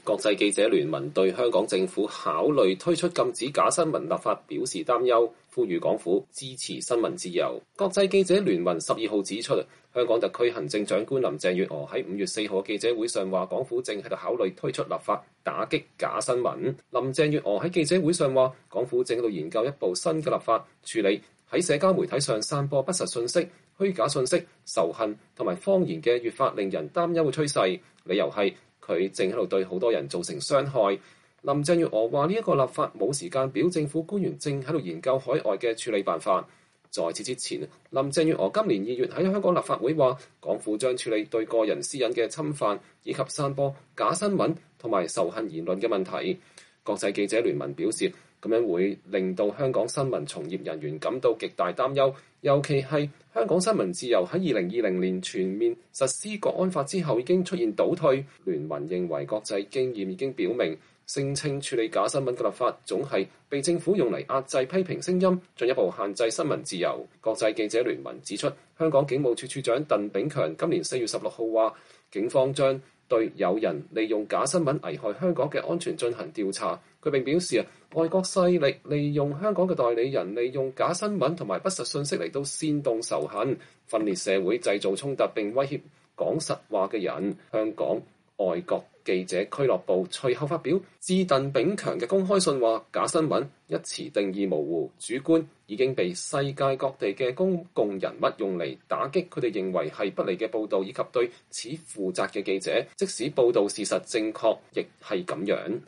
國際記者聯盟對香港政府考慮推出禁止假新聞立法表示擔憂，呼籲港府支持新聞自由。國際記者聯盟12號指出，香港特區行政長官林鄭月娥喺5月4號記者會上話，港府正喺度考慮推出立法打擊假新聞。林鄭月娥喺記者會上話，港府正喺度研究一部新嘅立法，處理喺社交媒體上散播不實信息、虛假信息、仇恨同埋謊言嘅越發令人擔憂嘅趨勢，理由係佢正喺度對好多人造成傷害。林鄭月娥話呢一個立法冇時間表，政府官員正喺度研究海外嘅處理辦法。在此之前，林鄭月娥今年2月喺香港立法會話，港府將處理對個人私隱嘅侵犯，以及散播假新聞同埋仇恨言論嘅問題。國際記者聯盟表示，咁樣會令到香港新聞從業人員感到極大擔憂，尤其係香港新聞自由喺2020年全面實施國安法之後已經出現倒退。聯盟認為國際經驗已經表明，聲稱處理假新聞嘅立法總係被政府用嚟壓制批評聲音，進一步限制新聞自由。國際記者聯盟指出，香港警務處處長鄧炳強今年4月16號話，警方將對有人利用假新聞危害香港嘅安全進行調查。佢並表示外國勢力利用香港嘅代理人利用假新聞同埋不實信息嚟到煽動仇恨、分裂社會、製造衝突並威脅講實話嘅人。香港外國記者俱樂部隨後發表致鄧炳強嘅公開信，話假新聞一詞定義模糊、主觀，已經被世界各地嘅公共人物用嚟打擊佢哋認為係不利嘅報導，以及對此負責嘅記者，即使報導事實正確，亦係咁樣。